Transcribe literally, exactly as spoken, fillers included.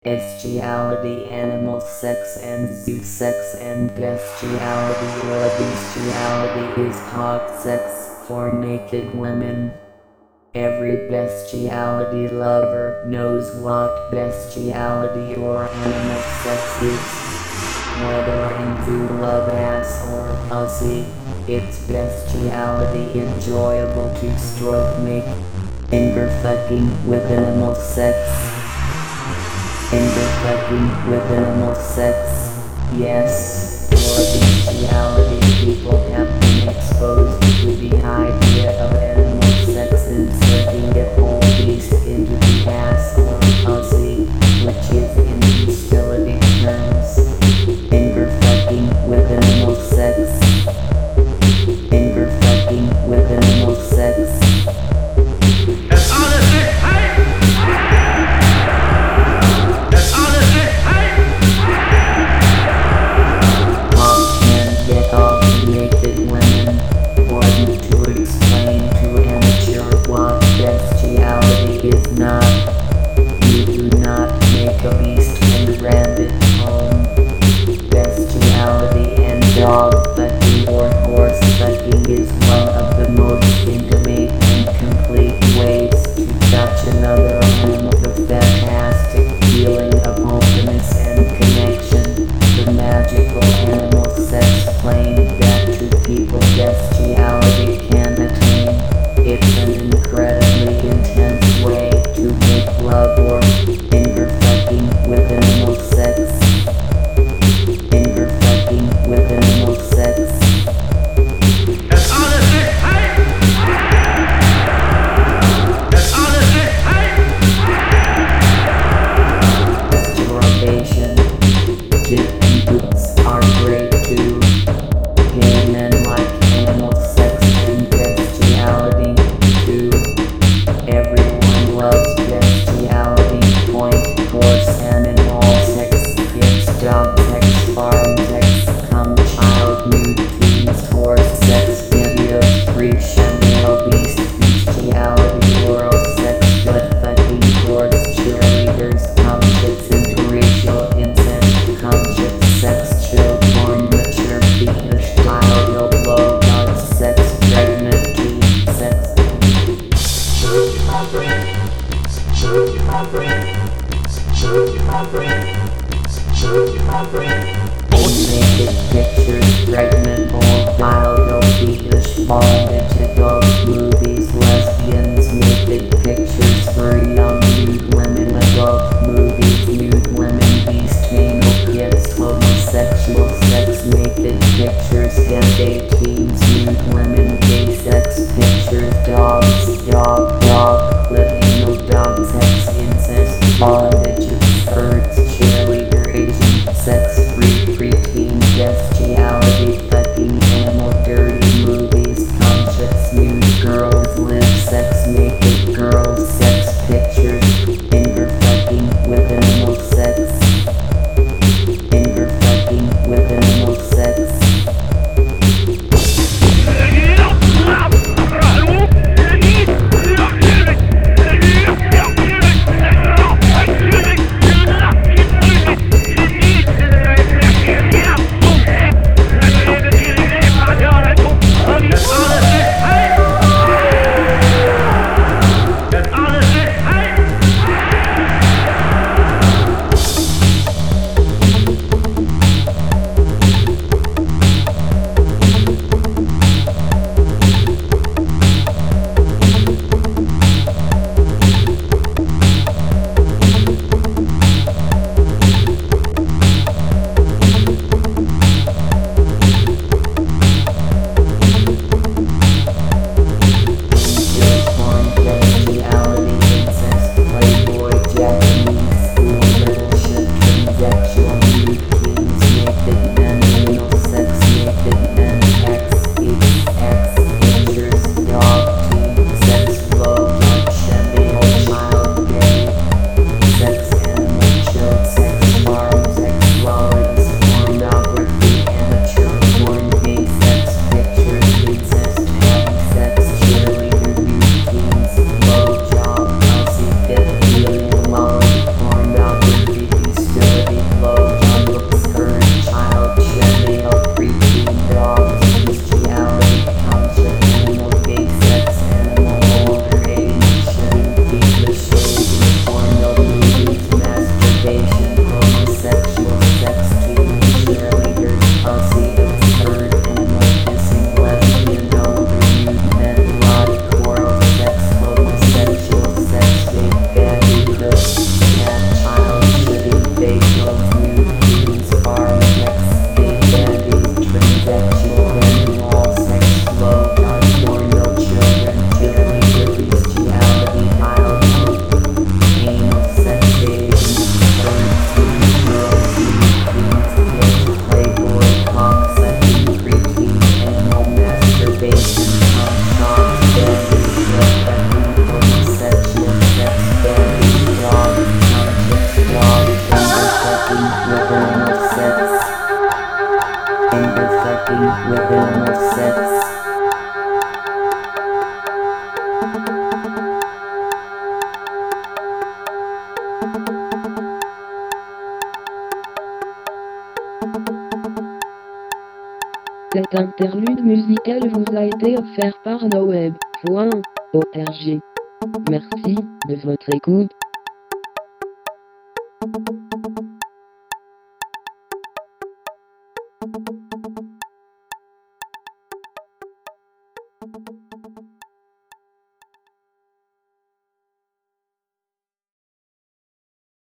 Bestiality, animal sex and zoo sex, and bestiality or bestiality is hot sex for naked women. Every bestiality lover knows what bestiality or animal sex is. Whether into love ass or pussy, it's bestiality enjoyable to stroke make. Finger fucking with animal sex. Finger fucking with animal sex. Yes, for bestiality people have been exposed to the idea of animal sex, inserting a whole beast into the ass or pussy, which is in hostility terms. Finger fucking with animal sex. Finger fucking with animal sex. That's all it is, hey! That's all it is, hey! What can get off naked women? For you to explain to amateur what bestiality is not. You do not make a beast and brand it home. Bestiality and dog fucking or horse fucking is one of the most intimate and complete ways to touch another animal. The fantastic feeling of openness and connection. The magical animal sex plane that two people bestiality can attain. It's an incredibly intense way to make love or finger fucking with animal sex. Finger fucking with animal sex. That's all it is, hey! That's all it is, hey! Masturbation. Dick and boots are great too. Gay men like animal in rhythm of sex. Cet interlude musical vous a été offert par noweb point org. Merci de votre écoute.